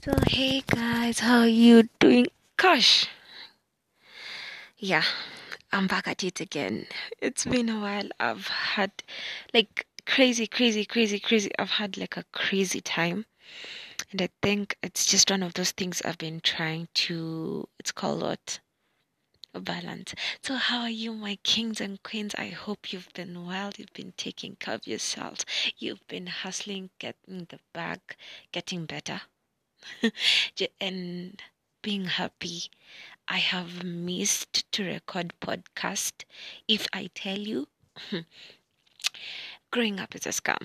So hey guys, how are you doing? Gosh, yeah, I'm back at it again. It's been a while. I've had like crazy. I've had like a crazy time. And I think it's just one of those things I've been trying to, it's called what? A balance. So how are you, my kings and queens? I hope you've been well. You've been taking care of yourselves. You've been hustling, getting the bag, getting better. And being happy. I have missed to record podcast. If I tell you, growing up is a scam.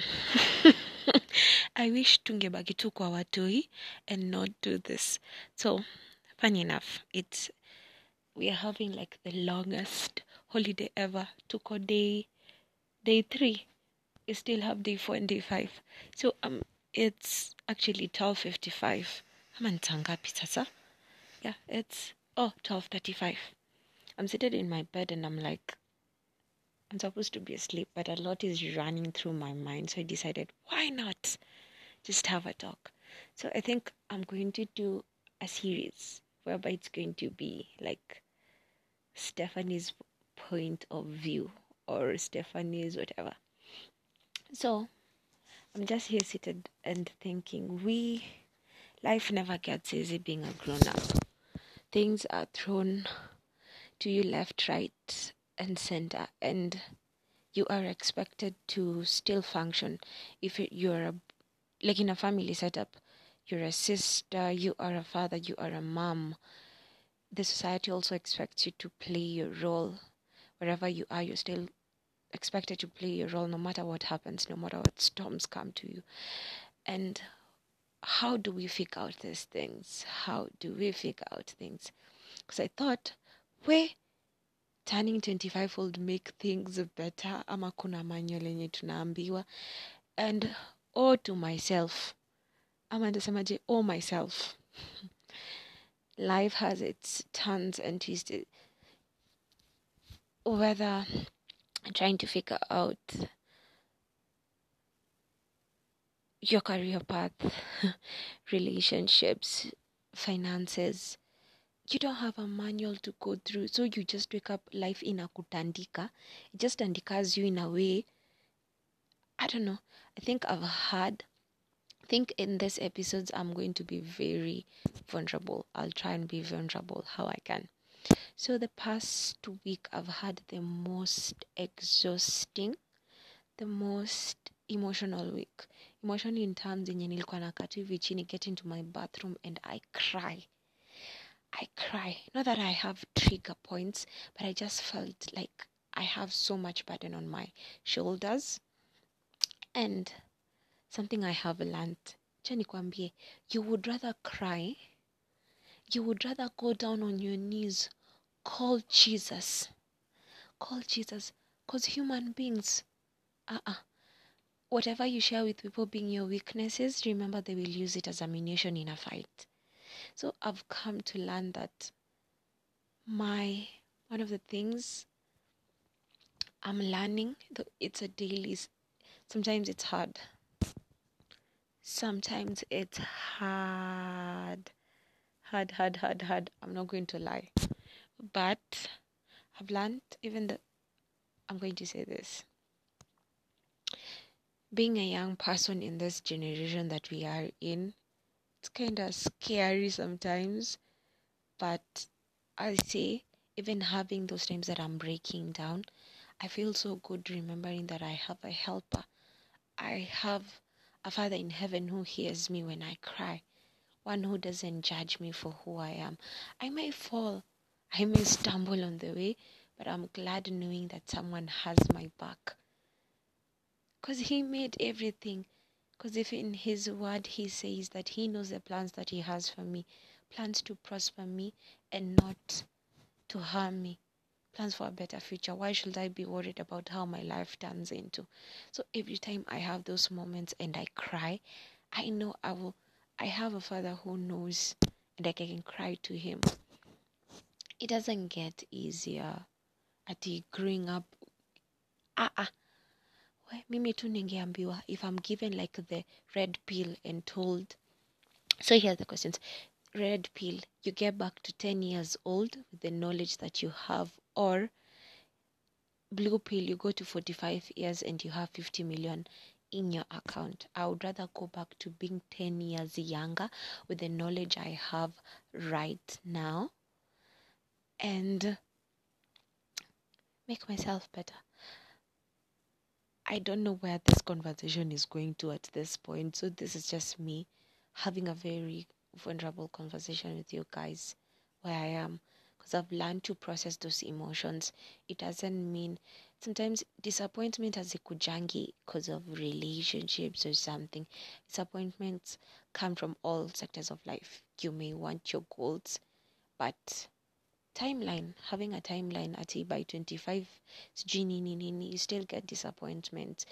I wish tungebaki tu kwa watoi and not do this. So, funny enough, we are having like the longest holiday ever. Tuko day 3. We still have day 4 and day 5. So it's actually 12:55. Ama ni saa ngapi sasa? Yeah, it's 12:35. I'm seated in my bed and I'm like, I'm supposed to be asleep, but a lot is running through my mind. So I decided, why not just have a talk? So I think I'm going to do a series whereby it's going to be like Stephanie's point of view or Stephanie's whatever. So I'm just here seated and thinking, life never gets easy being a grown up. Things are thrown to you left, right, and center, and you are expected to still function. If you're like in a family setup, you're a sister, you are a father, you are a mom. The society also expects you to play your role. Wherever you are, you're still expected to play your role no matter what happens, no matter what storms come to you. And how do we figure out these things? How do we figure out things? Because I thought, turning 25 would make things better, ama kuna manual yenye tunaambiwa. And to myself, ama ndasemaje, myself, life has its turns and twists. Whether trying to figure out your career path, relationships, finances, you don't have a manual to go through. So you just wake up, life inakutandika. It just tandikas you in a way. I don't know. I think in this episodes I'm going to be very vulnerable. I'll try and be vulnerable how I can. So the past week I've had the most exhausting, the most emotional week. Emotional in terms yenye nilikuwa nakaa tu hivi chini, get into my bathroom and I cry. Not that I have trigger points, but I just felt like I have so much burden on my shoulders. And something I have learned, nikwambie, you would rather cry, you would rather go down on your knees, call Jesus, because human beings, whatever you share with people being your weaknesses, remember they will use it as ammunition in a fight. So I've come to learn that one of the things I'm learning, it's a daily, sometimes it's hard. Sometimes it's hard. I'm not going to lie. But I've learned, I'm going to say this. Being a young person in this generation that we are in, it's kind of scary sometimes. But I say, even having those times that I'm breaking down, I feel so good remembering that I have a helper. I have a Father in heaven who hears me when I cry. One who doesn't judge me for who I am. I may fall, I may stumble on the way, but I'm glad knowing that someone has my back. Because He made everything. Because if in His word He says that He knows the plans that He has for me, plans to prosper me and not to harm me, plans for a better future. Why should I be worried about how my life turns into? So every time I have those moments and I cry, I know I have a Father who knows, and I can cry to Him. It doesn't get easier at growing up. Mimi tu ningeambiwa, if I'm given like the red pill and told So here's the questions. Red pill, you get back to 10 years old with the knowledge that you have, or blue pill, you go to 45 years and you have 50 million in your account. I would rather go back to being 10 years younger with the knowledge I have right now and make myself better. I don't know where this conversation is going to at this point, so this is just me having a very vulnerable conversation with you guys where I am, because I've learned to process those emotions. It doesn't mean sometimes disappointment has a kujangi because of relationships or something. Disappointments come from all sectors of life. You may want your goals, but having a timeline at by 25 you still get disappointment,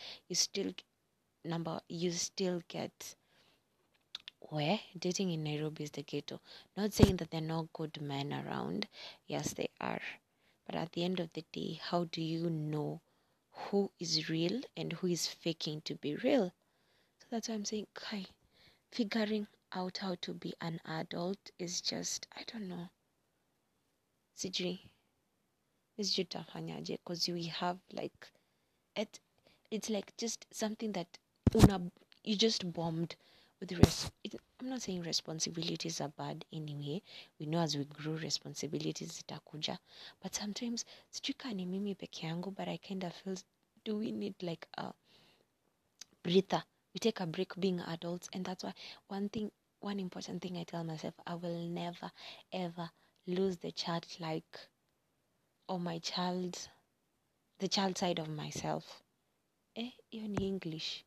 you still get where dating in Nairobi is the ghetto. Not saying that there are no good men around, yes they are, but at the end of the day, how do you know who is real and who is faking to be real? So that's why I'm saying, Kai, figuring out how to be an adult is just, I don't know, sijui tafanyaje, because we have like it's like just something that you just bombed with the rest. I'm not saying responsibilities are bad anyway. We know as we grow responsibilities zitakuja, but sometimes sijui kama ni mimi peke yangu, but I kind of feel, do we need like a breather? We take a break being adults, and that's why one important thing I tell myself, I will never ever lose the childlike or the child side of myself. Even English.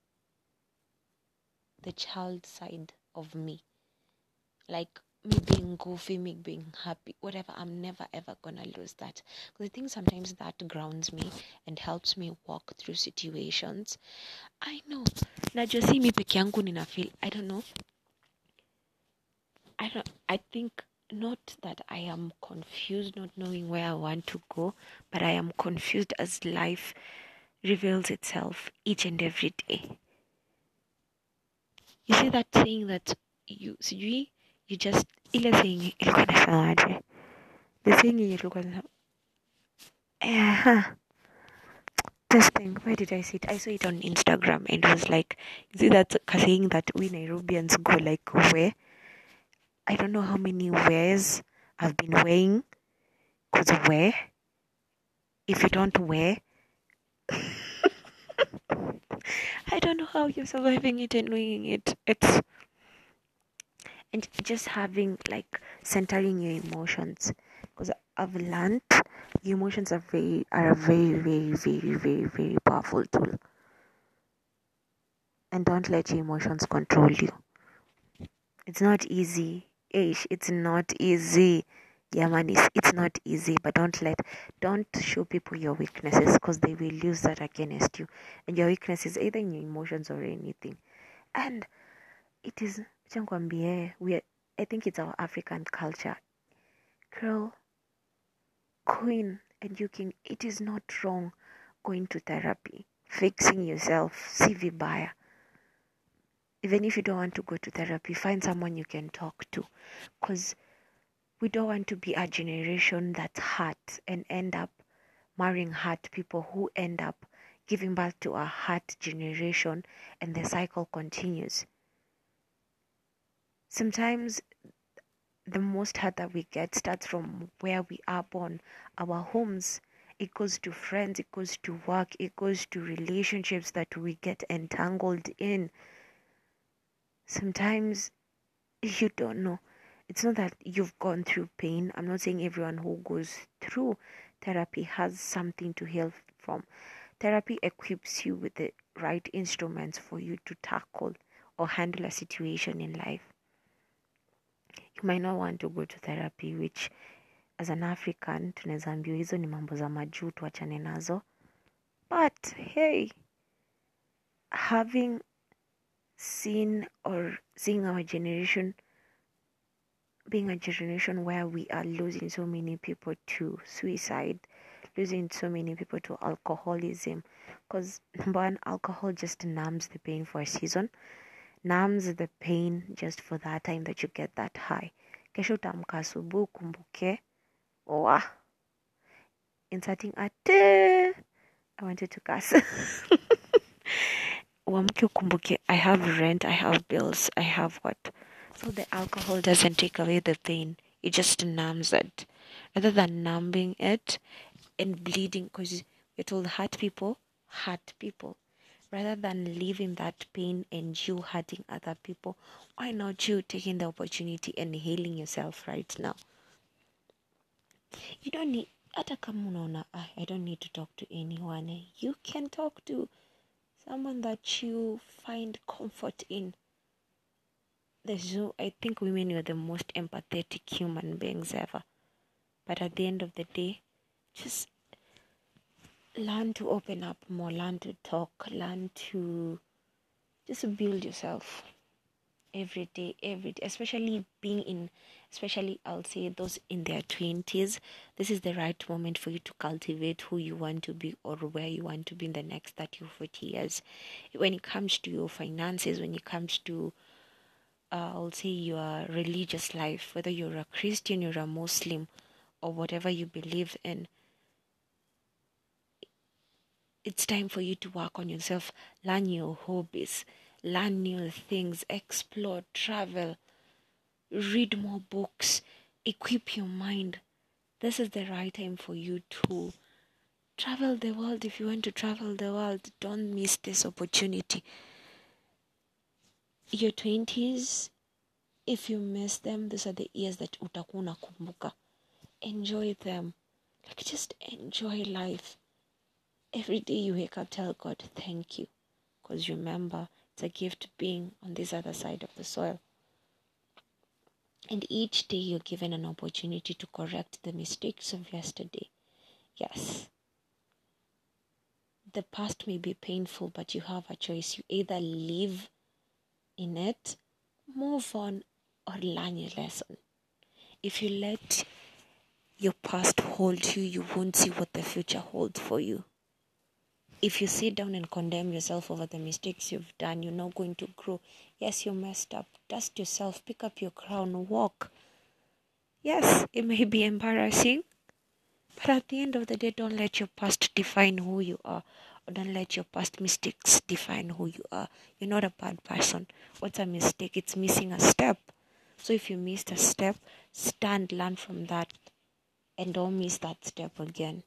The child side of me. Like me being goofy, me being happy, whatever. I'm never ever gonna lose that. Because I think sometimes that grounds me and helps me walk through situations. I know. Najua si mi peke yangu nina feel. I don't know. I think not that I am confused, not knowing where I want to go, but I am confused as life reveals itself each and every day. You see that saying that you just ile saying ilikuwa nasemaje? The saying yenye tulikuwa nasema this thing, where did I see it? I saw it on Instagram and it was like, you see that saying that we Nairobians go like where? I don't know how many wheres I've been weighing, because where? If you don't wear, I don't know how you're surviving it and knowing it. And just having like centering your emotions, because I've learned your emotions are a very powerful tool, and don't let your emotions control you. It's not easy. It's not easy. Yeah, man, it's not easy, but don't show people your weaknesses, because they will use that against you. And your weakness is either in your emotions or anything. And it is, I think it's our African culture. Girl, queen, and you can, it is not wrong going to therapy, fixing yourself, si vibaya. Even if you don't want to go to therapy, find someone you can talk to, because we don't want to be a generation that's hurt and end up marrying hurt people who end up giving birth to a hurt generation, and the cycle continues. Sometimes the most hurt that we get starts from where we are born, our homes. It goes to friends, it goes to work, it goes to relationships that we get entangled in. Sometimes you don't know. It's not that you've gone through pain. I'm not saying everyone who goes through therapy has something to heal from. Therapy equips you with the right instruments for you to tackle or handle a situation in life. You might not want to go to therapy, which as an African tunaweza ambiwa hizo ni mambo za majuu, tuachane nazo. But hey, having seeing our generation being a generation where we are losing so many people to suicide, losing so many people to alcoholism, because number one, alcohol just numbs the pain for a season. numbs the pain just for that time that you get that high. Kesho utaamka asubuhi ukumbuke, inserting I wanted to curse. Uamke ukumbuke, I have rent, I have bills, I have what. So the alcohol doesn't take away the pain. It just numbs it. Rather than numbing it and bleeding, because you're told hurt people. Rather than leaving that pain and you hurting other people, why not you taking the opportunity and healing yourself right now? You don't need, hata kama unaona, I don't need to talk to anyone. You can talk to someone that you find comfort in. I think women are the most empathetic human beings ever. But at the end of the day, just learn to open up more, learn to talk, learn to just build yourself every day, especially I'll say those in their 20s. This is the right moment for you to cultivate who you want to be or where you want to be in the next 30 or 40 years. When it comes to your finances, when it comes to I'll say your religious life, whether you're a Christian, you're a Muslim, or whatever you believe in, it's time for you to work on yourself, learn your hobbies, learn new things, explore, travel, read more books, equip your mind. This is the right time for you to travel the world. If you want to travel the world, don't miss this opportunity. Your 20s, if you miss them, these are the years that utakuwa unakumbuka. Enjoy them. Just enjoy life. Every day you wake up, tell God, thank you. Because remember, it's a gift being on this other side of the soil. And each day you're given an opportunity to correct the mistakes of yesterday. Yes. The past may be painful, but you have a choice. You either live in it, move on, or learn your lesson. If you let your past hold you, you won't see what the future holds for you. If you sit down and condemn yourself over the mistakes you've done, you're not going to grow. Yes, you messed up. Dust yourself, pick up your crown, walk. Yes, it may be embarrassing, but at the end of the day, don't let your past define who you are. Or don't let your past mistakes define who you are. You're not a bad person. What's a mistake? It's missing a step. So if you missed a step, stand, learn from that, and don't miss that step again.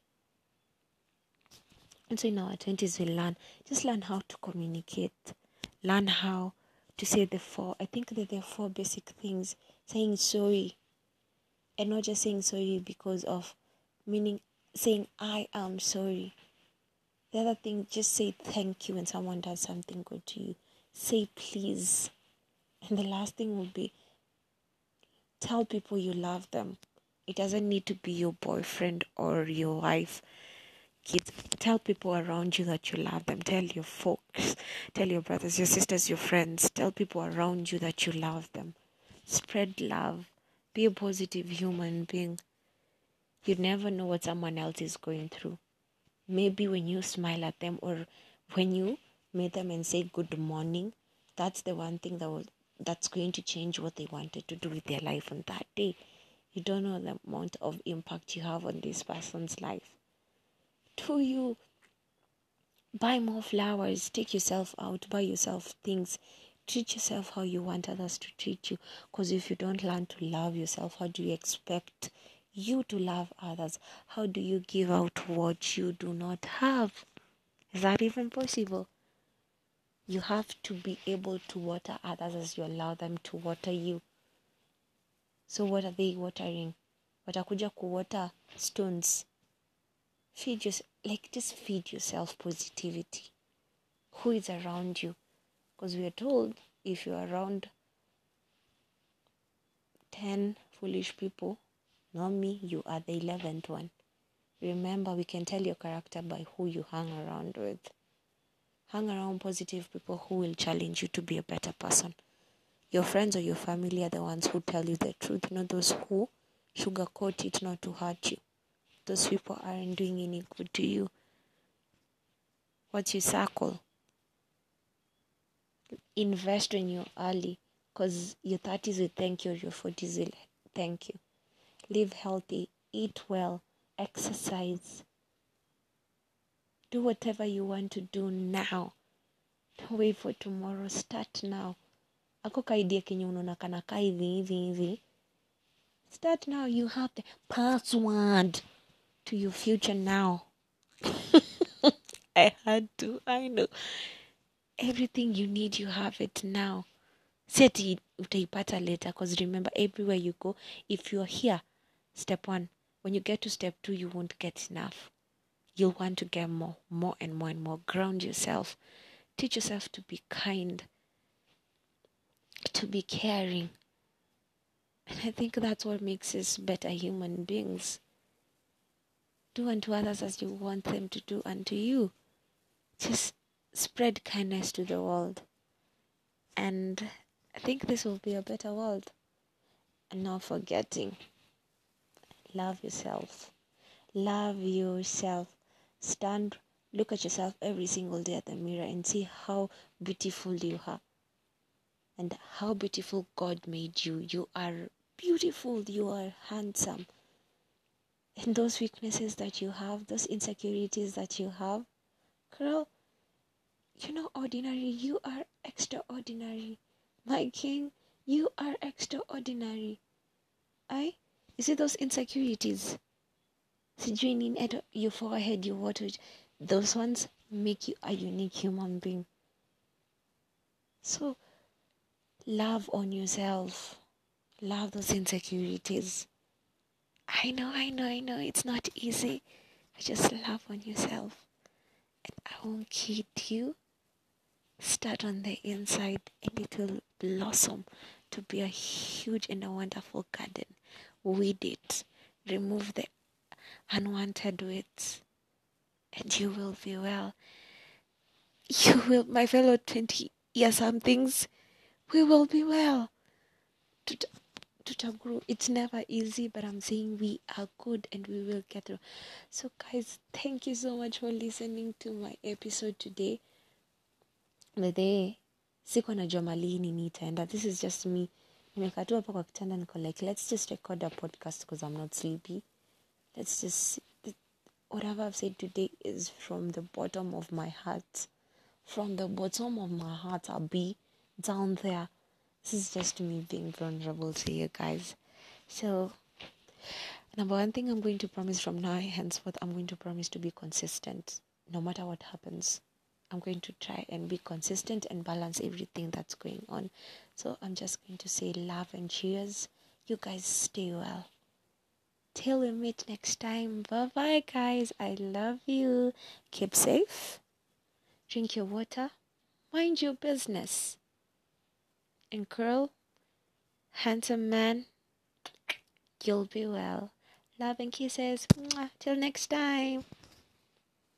And so in our 20s, just learn how to communicate. Learn how to say there are 4 basic things. Saying sorry. And not just saying sorry because of, meaning saying I am sorry. The other thing, just say thank you when someone does something good to you. Say please. And the last thing would be, tell people you love them. It doesn't need to be your boyfriend or your wife. Kids, tell people around you that you love them. Tell your folks, tell your brothers, your sisters, your friends. Tell people around you that you love them. Spread love. Be a positive human being. You never know what someone else is going through. Maybe when you smile at them or when you meet them and say good morning, that's the one thing that's going to change what they wanted to do with their life on that day. You don't know the amount of impact you have on this person's life. Do you buy more flowers, take yourself out, buy yourself things, treat yourself how you want others to treat you? Because if you don't learn to love yourself, how do you expect you to love others? How do you give out what you do not have? Is that even possible? You have to be able to water others as you allow them to water you. So what are they watering? Watakuja kuwater stones. Just feed yourself positivity. Who is around you? Because we are told if you're around 10 foolish people, not me, you are the 11th one. Remember, we can tell your character by who you hang around with. Hang around positive people who will challenge you to be a better person. Your friends or your family are the ones who tell you the truth, not those who sugarcoat it not to hurt you. Those people aren't doing any good to you. What's your circle? invest when you're early, because your 30s will thank you, or your 40s will thank you. Live healthy, eat well, exercise. Do whatever you want to do now. Don't wait for tomorrow. Start now. Ako kaidia kenye unaona kana ka hivi. Start now. You have the password to your future now. I had to. I know. Everything you need, you have it now. Seti utaipata later, because remember, everywhere you go, if you're here, step 1, when you get to step 2, you won't get enough. You'll want to get more and more and more. Ground yourself. Teach yourself to be kind, to be caring. And I think that's what makes us better human beings. Do unto others as you want them to do unto you. Just spread kindness to the world. And I think this will be a better world. And not forgetting, love yourself. Love yourself. Look at yourself every single day at the mirror and see how beautiful you are. And how beautiful God made you. You are beautiful. You are handsome. And those weaknesses that you have, those insecurities that you have, girl, you're not ordinary. You are extraordinary. My king, you are extraordinary. You see those insecurities? Sijui nini, your forehead, your water, those ones make you a unique human being. So, love on yourself. Love those insecurities. I know, it's not easy. But just love on yourself. And I won't kid you. Start on the inside and it will blossom to be a huge and a wonderful garden. Weed it. Remove the unwanted weeds. And you will be well. You will, my fellow 20-year-somethings, we will be well. Tutaguru. It's never easy, but I'm saying we are good and we will get through. So guys, thank you so much for listening to my episode today. Siko najua mali nitaenda. This is just me. Nimekaa tu hapa kwa kitanda niko like, let's just record a podcast because I'm not sleepy. Let's just, whatever I've said today is from the bottom of my heart. From the bottom of my heart, I'll be down there. This is just me being vulnerable to you guys. So, number one thing I'm going to promise from now henceforth, I'm going to promise to be consistent. No matter what happens, I'm going to try and be consistent and balance everything that's going on. So I'm just going to say love and cheers. You guys stay well. Till we meet next time. Bye-bye, guys. I love you. Keep safe. Drink your water. Mind your business. And girl, handsome man, you'll be well. Love and kisses. Mwah. Till next time.